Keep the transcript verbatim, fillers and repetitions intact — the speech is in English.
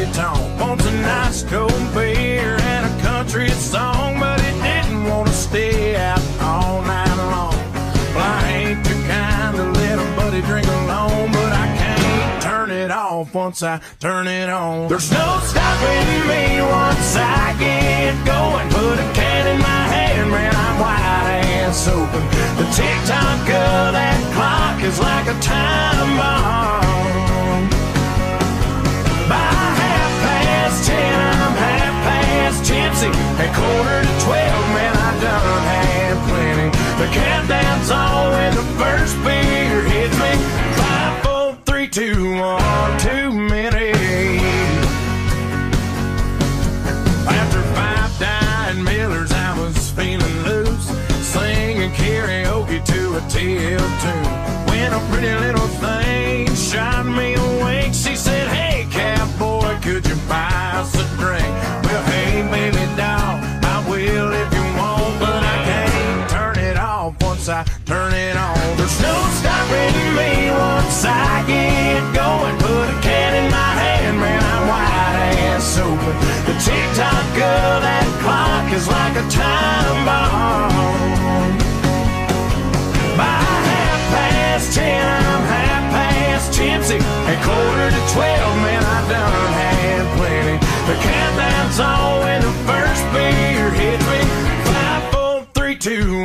honky-tonk wants a nice cold beer and a country song, but he didn't want to stay out all night long. Well, I ain't the kind to let a buddy drink alone, but I can't turn it off once I turn it on. There's no stopping me once I get going. Put a can in my hand, man, I'm wide ass open. The tick-tock of that clock is like a time bomb. By half past ten, I'm half past tipsy. At quarter to twelve, man, I done had plenty. The countdown's on when the first beer hits me. Five, four, three, two, one, too many. After five dying Millers, I was feeling loose, singing karaoke to a T L tune. When a pretty little thing shot me awake, she said, "Hey, cowboy, could you buy us a drink?" Well, hey, baby doll, I will if you want, but I can't turn it off once I turn it on. There's no stopping me once I get going. Put a can in my hand, man, I'm wide ass open. The tick-tock of that clock is like a time bomb. By half past ten, I'm half past tipsy. At quarter to twelve, man, I done had plenty. The countdown's on when the first beer hits me. Five, four, three, two,